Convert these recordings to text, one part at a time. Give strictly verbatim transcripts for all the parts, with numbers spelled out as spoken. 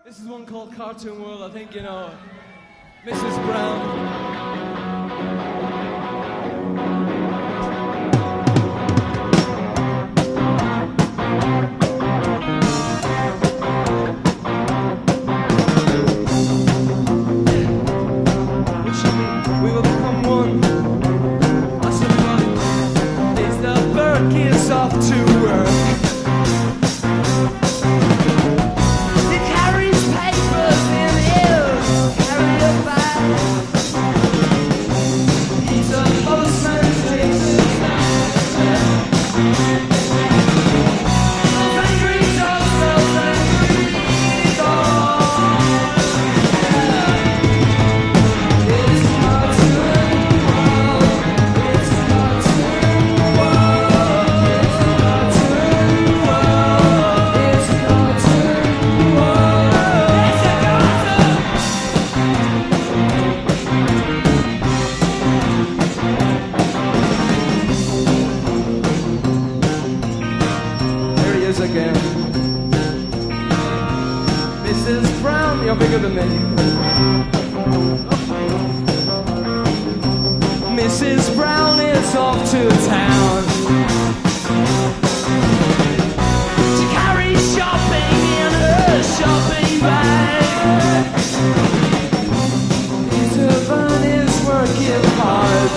This is one called Cartoon World. I think you know Missus Brown. We will become one. I said, what is the bird is off to work? He carries papers in his carrier bag. He's a postman, takes his time. Angry dogs, those angry dogs. It's cartoon world. It's cartoon world. It's cartoon world. It's cartoon world. It's a There he is again. Missus Brown, you're bigger than me. Missus Brown is off to town. She carries shopping in her shopping bag. Peter Van is working hard.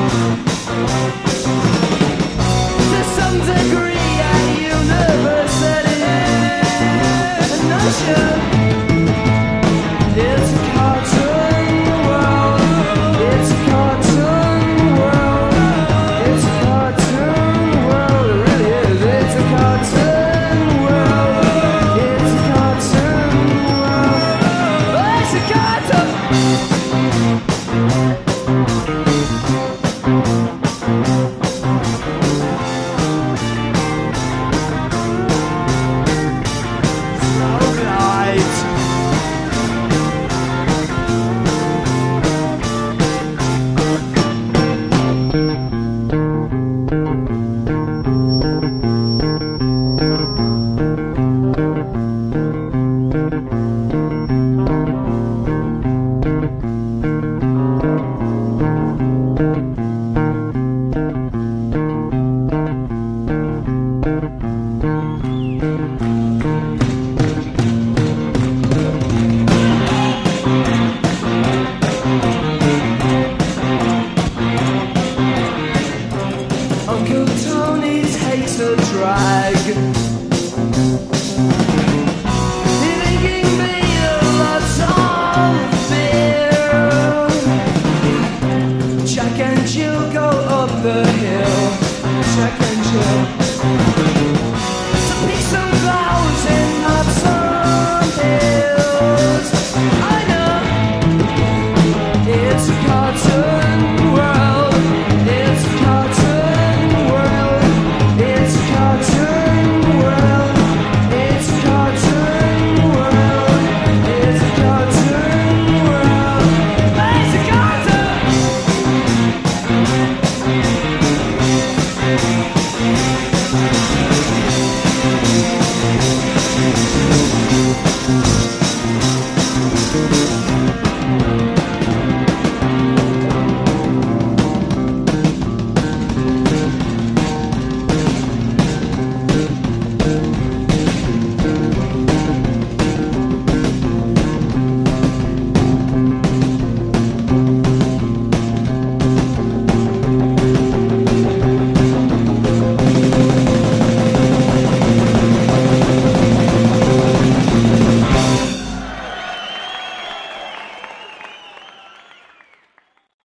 To some degree at university. And I should. It's a cartoon world. It's a cartoon world. It's a cartoon world. It really is. It's a cartoon world. It's a cartoon world. Oh, it's a cartoon. Alright.